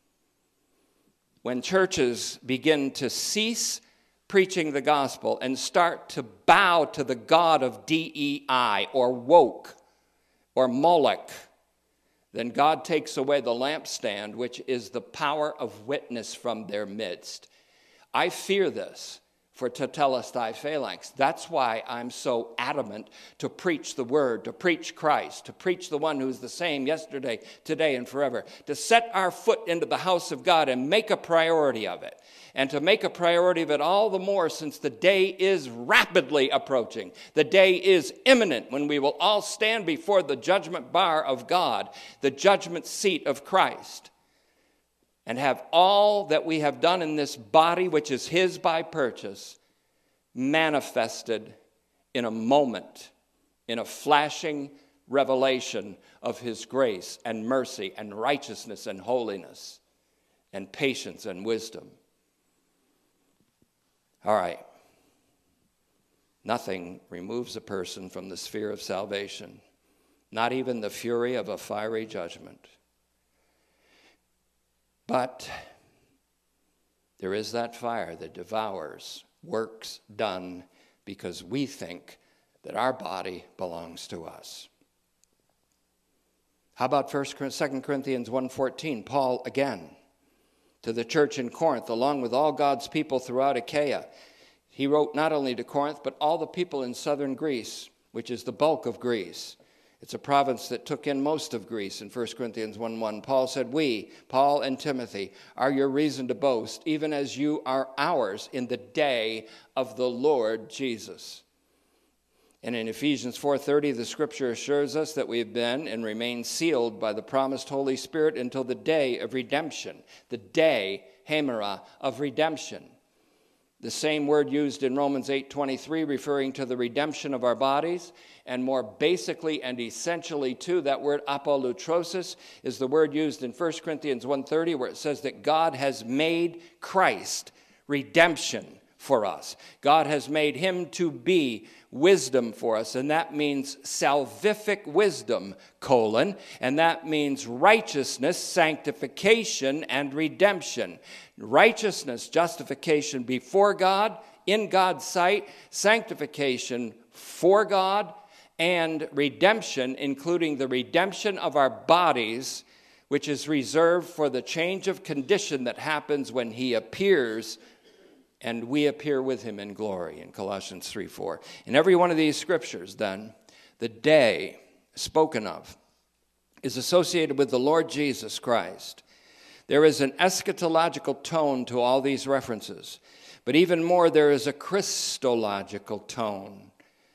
When churches begin to cease preaching the gospel and start to bow to the god of D E I or woke or Moloch, then God takes away the lampstand, which is the power of witness from their midst. I fear this for tetelestai phalanx. That's why I'm so adamant to preach the word, to preach Christ, to preach the one who's the same yesterday, today, and forever, to set our foot into the house of God and make a priority of it, and to make a priority of it all the more since the day is rapidly approaching. The day is imminent when we will all stand before the judgment bar of God, the judgment seat of Christ, and have all that we have done in this body, which is his by purchase, manifested in a moment, in a flashing revelation of his grace and mercy and righteousness and holiness and patience and wisdom. All right. Nothing removes a person from the sphere of salvation, not even the fury of a fiery judgment. But there is that fire that devours works done because we think that our body belongs to us. How about Second Corinthians one fourteen? Paul again to the church in Corinth, along with all God's people throughout Achaia. He wrote not only to Corinth, but all the people in southern Greece, which is the bulk of Greece. It's a province that took in most of Greece in First Corinthians one one. Paul said, we, Paul and Timothy, are your reason to boast, even as you are ours in the day of the Lord Jesus. And in Ephesians four thirty, the scripture assures us that we have been and remain sealed by the promised Holy Spirit until the day of redemption, the day, hemera, of redemption. The same word used in Romans eight twenty-three, referring to the redemption of our bodies, and more basically and essentially too, that word apolutrosis is the word used in First Corinthians one thirty, where it says that God has made Christ redemption for us. God has made him to be wisdom for us, and that means salvific wisdom, colon, and that means righteousness, sanctification, and redemption. Righteousness, justification before God, in God's sight, sanctification for God, and redemption, including the redemption of our bodies, which is reserved for the change of condition that happens when he appears and we appear with him in glory in Colossians three four. In every one of these scriptures, then, the day spoken of is associated with the Lord Jesus Christ. There is an eschatological tone to all these references, but even more, there is a Christological tone.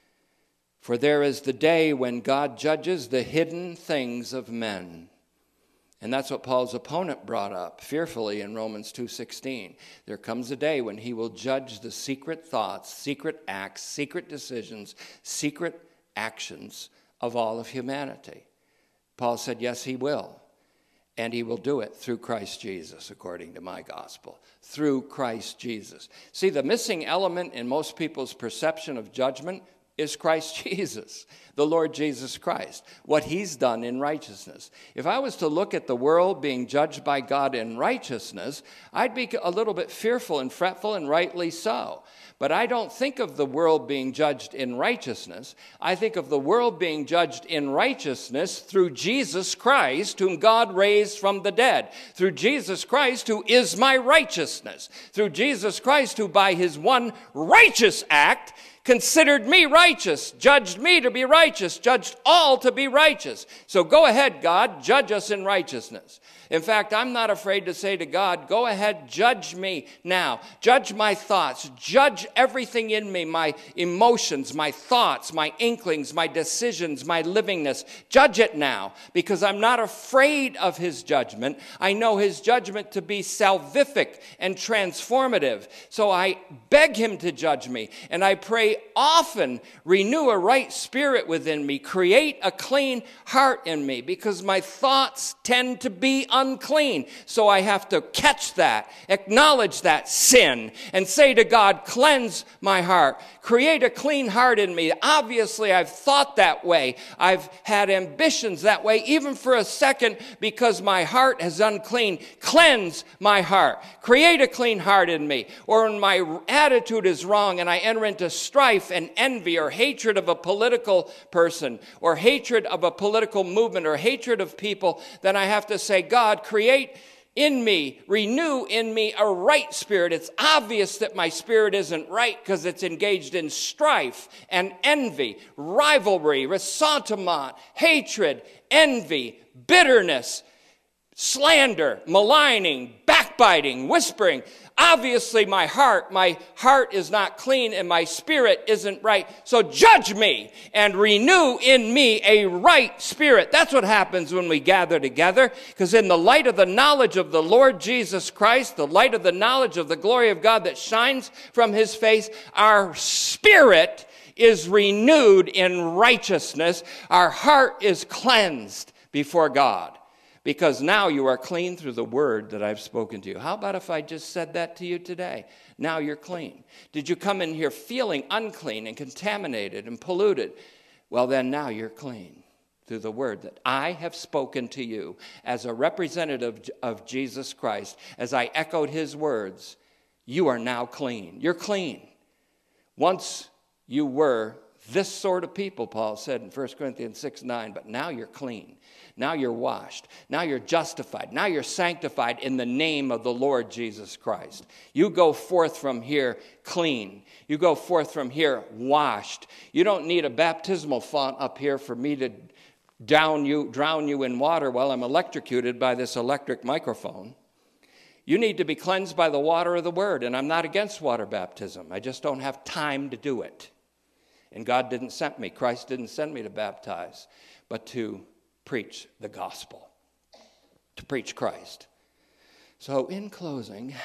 For there is the day when God judges the hidden things of men. And that's what Paul's opponent brought up fearfully in Romans two sixteen. There comes a day when he will judge the secret thoughts, secret acts, secret decisions, secret actions of all of humanity. Paul said, yes, he will. And he will do it through Christ Jesus, according to my gospel. Through Christ Jesus. See, the missing element in most people's perception of judgment is Christ Jesus, the Lord Jesus Christ, what he's done in righteousness. If I was to look at the world being judged by God in righteousness, I'd be a little bit fearful and fretful, and rightly so. But I don't think of the world being judged in righteousness. I think of the world being judged in righteousness through Jesus Christ, whom God raised from the dead. Through Jesus Christ, who is my righteousness. Through Jesus Christ, who by his one righteous act considered me righteous, judged me to be righteous, judged all to be righteous. So go ahead, God, judge us in righteousness. In fact, I'm not afraid to say to God, go ahead, judge me now. Judge my thoughts. Judge everything in me, my emotions, my thoughts, my inklings, my decisions, my livingness. Judge it now, because I'm not afraid of his judgment. I know his judgment to be salvific and transformative. So I beg him to judge me, and I pray often, renew a right spirit within me, create a clean heart in me, because my thoughts tend to be unclean. So I have to catch that, acknowledge that sin, and say to God, cleanse my heart. Create a clean heart in me. Obviously, I've thought that way. I've had ambitions that way, even for a second, because my heart is unclean. Cleanse my heart. Create a clean heart in me. Or when my attitude is wrong and I enter into strife and envy or hatred of a political person or hatred of a political movement or hatred of people, then I have to say, God, create in me, renew in me a right spirit. It's obvious that my spirit isn't right because it's engaged in strife and envy, rivalry, ressentiment, hatred, envy, bitterness, slander, maligning, backbiting, whispering. Obviously, my heart, my heart is not clean and my spirit isn't right. So judge me and renew in me a right spirit. That's what happens when we gather together, because in the light of the knowledge of the Lord Jesus Christ, the light of the knowledge of the glory of God that shines from his face, our spirit is renewed in righteousness. Our heart is cleansed before God, because now you are clean through the word that I've spoken to you. How about if I just said that to you today? Now you're clean. Did you come in here feeling unclean and contaminated and polluted? Well, then now you're clean through the word that I have spoken to you as a representative of Jesus Christ. As I echoed his words, you are now clean. You're clean. Once you were this sort of people, Paul said in First Corinthians six nine, but now you're clean. Now you're washed. Now you're justified. Now you're sanctified in the name of the Lord Jesus Christ. You go forth from here clean. You go forth from here washed. You don't need a baptismal font up here for me to drown you, drown you in water while I'm electrocuted by this electric microphone. You need to be cleansed by the water of the word, and I'm not against water baptism. I just don't have time to do it. And God didn't send me. Christ didn't send me to baptize, but to preach the gospel, to preach Christ. So in closing,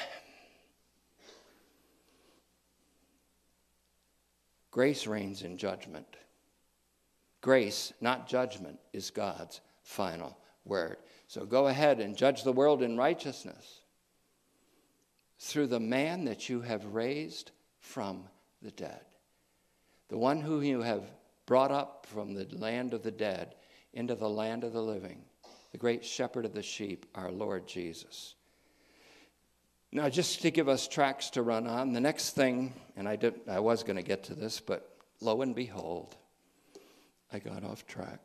grace reigns in judgment. Grace, not judgment, is God's final word. So go ahead and judge the world in righteousness through the man that you have raised from the dead, the one who you have brought up from the land of the dead into the land of the living, the great shepherd of the sheep, our Lord Jesus. Now, just to give us tracks to run on, the next thing, and I did, I was going to get to this, but lo and behold, I got off track.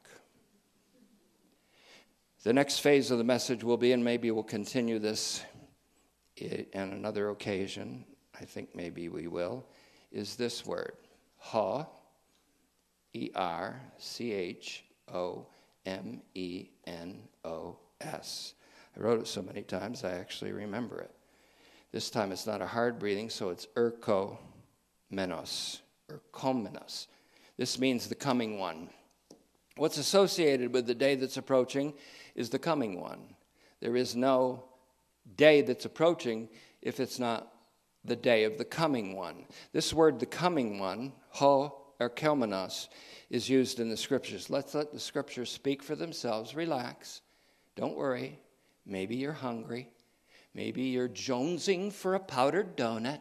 The next phase of the message will be, and maybe we'll continue this on another occasion, I think maybe we will, is this word, ha, E R C H O M E N O S. I wrote it so many times I actually remember it. This time it's not a hard breathing, so it's erko menos, or komenos. This means the coming one. What's associated with the day that's approaching is the coming one. There is no day that's approaching if it's not the day of the coming one. This word, the coming one, ho erkomenos, is used in the scriptures. Let's let the scriptures speak for themselves. Relax. Don't worry. Maybe you're hungry. Maybe you're jonesing for a powdered donut.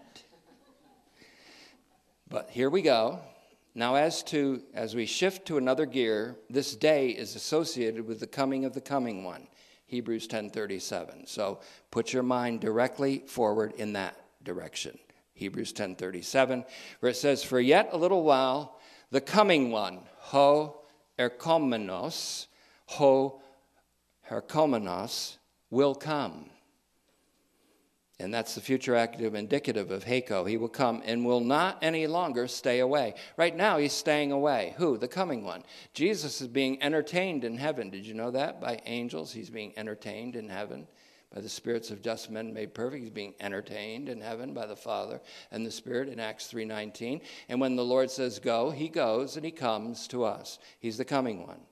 But here we go. Now, as to as we shift to another gear, this day is associated with the coming of the coming one. Hebrews ten thirty-seven. So put your mind directly forward in that direction. Hebrews ten thirty-seven, where it says, "For yet a little while, the coming one, ho erkomenos, ho erkomenos, will come." And that's the future active indicative of Heko. He will come and will not any longer stay away. Right now, he's staying away. Who? The coming one. Jesus is being entertained in heaven. Did you know that? By angels, he's being entertained in heaven. By the spirits of just men made perfect, he's being entertained in heaven by the Father and the Spirit in Acts three nineteen. And when the Lord says go, he goes and he comes to us. He's the coming one.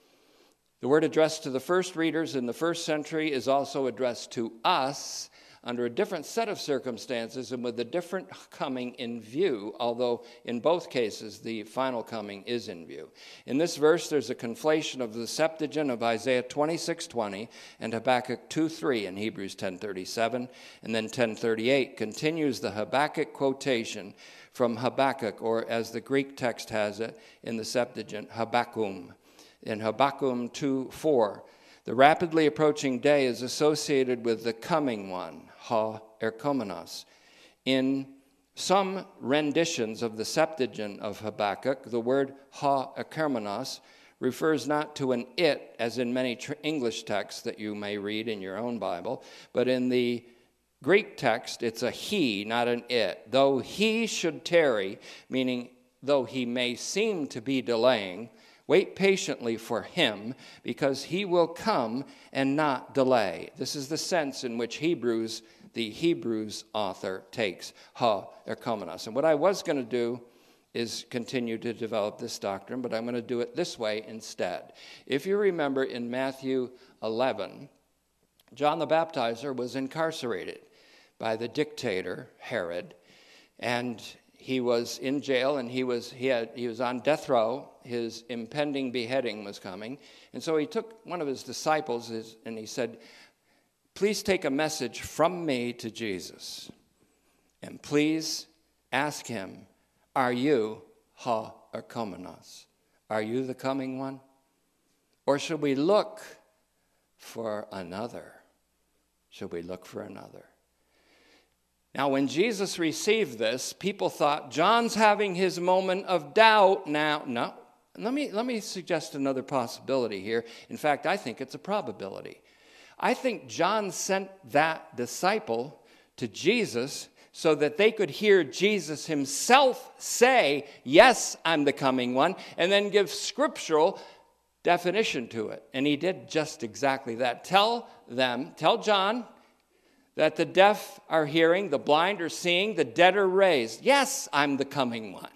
The word addressed to the first readers in the first century is also addressed to us under a different set of circumstances and with a different coming in view, although in both cases the final coming is in view. In this verse, there's a conflation of the Septuagint of Isaiah twenty-six twenty and Habakkuk two three in Hebrews ten thirty-seven, and then ten thirty-eight continues the Habakkuk quotation from Habakkuk, or as the Greek text has it in the Septuagint, Habakkuk. In Habakkuk two four, the rapidly approaching day is associated with the coming one, ha erchomenos. In some renditions of the Septuagint of Habakkuk, the word ha erchomenos refers not to an it, as in many tr- English texts that you may read in your own Bible, but in the Greek text, it's a he, not an it. Though he should tarry, meaning though he may seem to be delaying, wait patiently for him, because he will come and not delay. This is the sense in which Hebrews, the Hebrews author, takes ha erchomenos. And what I was going to do is continue to develop this doctrine, but I'm going to do it this way instead. If you remember in Matthew eleven, John the Baptizer was incarcerated by the dictator Herod, and he was in jail, and he was he had he was on death row. His impending beheading was coming, and so he took one of his disciples, his, and he said, "Please take a message from me to Jesus, and please ask him, are you ha erchomenos? Are you the coming one, or should we look for another? Should we look for another?" Now, when Jesus received this, people thought, John's having his moment of doubt now. No, let me, let me suggest another possibility here. In fact, I think it's a probability. I think John sent that disciple to Jesus so that they could hear Jesus himself say, yes, I'm the coming one, and then give scriptural definition to it. And he did just exactly that. Tell them, tell John, that the deaf are hearing, the blind are seeing, the dead are raised. Yes, I'm the coming one.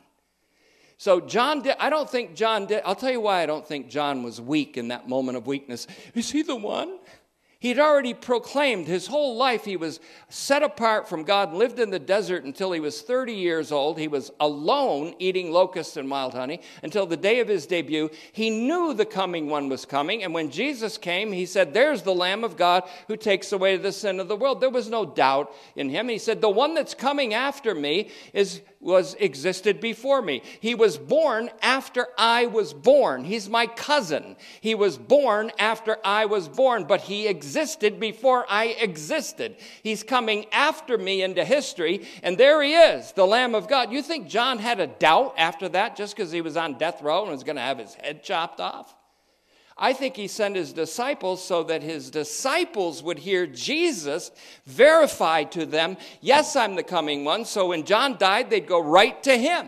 So John did, I don't think John did, I'll tell you why I don't think John was weak in that moment of weakness. Is he the one? He'd already proclaimed his whole life. He was set apart from God, lived in the desert until he was thirty years old. He was alone eating locusts and wild honey until the day of his debut. He knew the coming one was coming. And when Jesus came, he said, there's the Lamb of God who takes away the sin of the world. There was no doubt in him. He said, the one that's coming after me is was existed before me. He was born after I was born. He's my cousin. He was born after I was born, but he existed before I existed. He's coming after me into history, and there he is, the Lamb of God. You think John had a doubt after that just because he was on death row and was going to have his head chopped off? I think he sent his disciples so that his disciples would hear Jesus verify to them, yes, I'm the coming one. So when John died, they'd go right to him.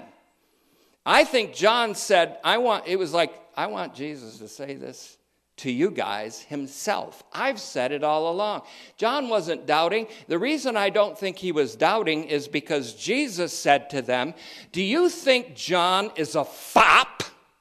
I think John said, I want, it was like, I want Jesus to say this to you guys himself. I've said it all along. John wasn't doubting. The reason I don't think he was doubting is because Jesus said to them, do you think John is a fop?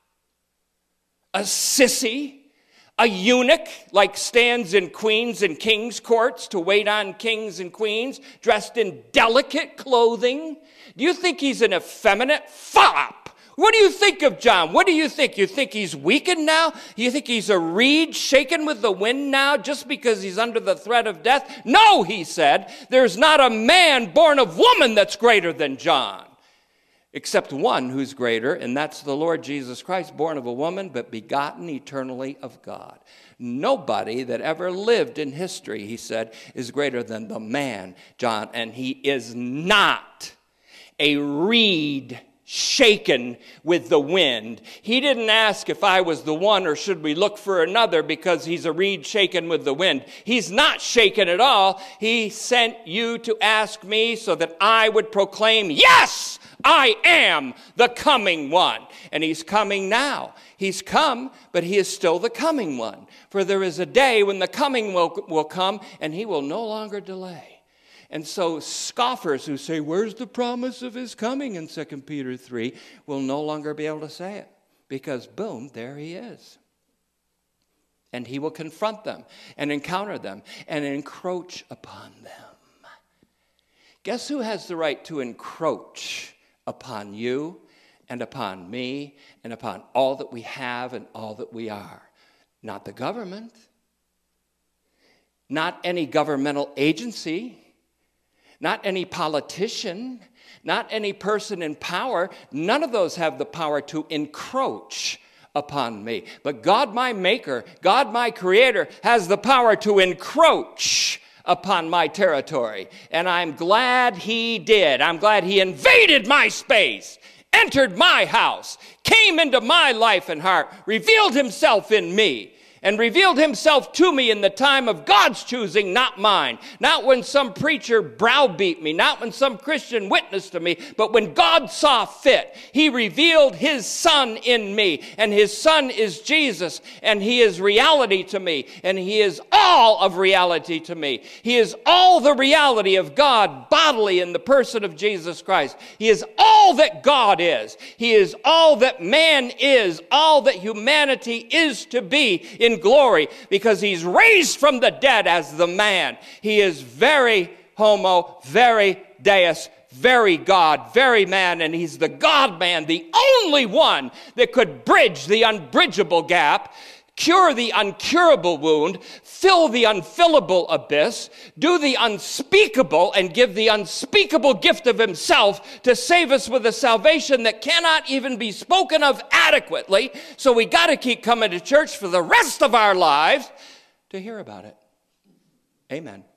A sissy, a eunuch, like stands in queens and kings' courts to wait on kings and queens, dressed in delicate clothing? Do you think he's an effeminate fop? What do you think of John? What do you think? You think he's weakened now? You think he's a reed shaken with the wind now just because he's under the threat of death? No, he said, there's not a man born of woman that's greater than John. Except one who's greater, and that's the Lord Jesus Christ, born of a woman, but begotten eternally of God. Nobody that ever lived in history, he said, is greater than the man, John, and he is not a reed shaken with the wind. He didn't ask if I was the one or should we look for another because he's a reed shaken with the wind. He's not shaken at all. He sent you to ask me so that I would proclaim, yes, I am the coming one. And he's coming now. He's come, but he is still the coming one. For there is a day when the coming will, will come and he will no longer delay. And so scoffers who say, where's the promise of his coming in Second Peter three, will no longer be able to say it. Because boom, there he is. And he will confront them and encounter them and encroach upon them. Guess who has the right to encroach upon you and upon me and upon all that we have and all that we are? Not the government. Not any governmental agency. Not any politician, not any person in power. None of those have the power to encroach upon me. But God, my maker, God, my creator, has the power to encroach upon my territory. And I'm glad he did. I'm glad he invaded my space, entered my house, came into my life and heart, revealed himself in me. And revealed himself to me in the time of God's choosing, not mine. Not when some preacher browbeat me, not when some Christian witnessed to me, but when God saw fit. He revealed his Son in me, and his Son is Jesus, and he is reality to me, and he is all of reality to me. He is all the reality of God bodily in the person of Jesus Christ. He is all that God is. He is all that man is, all that humanity is to be in glory, because he's raised from the dead as the man. He is very homo, very deus, very God, very man, and he's the God-man, the only one that could bridge the unbridgeable gap, cure the uncurable wound, fill the unfillable abyss, do the unspeakable, and give the unspeakable gift of himself to save us with a salvation that cannot even be spoken of adequately. So we got to keep coming to church for the rest of our lives to hear about it. Amen.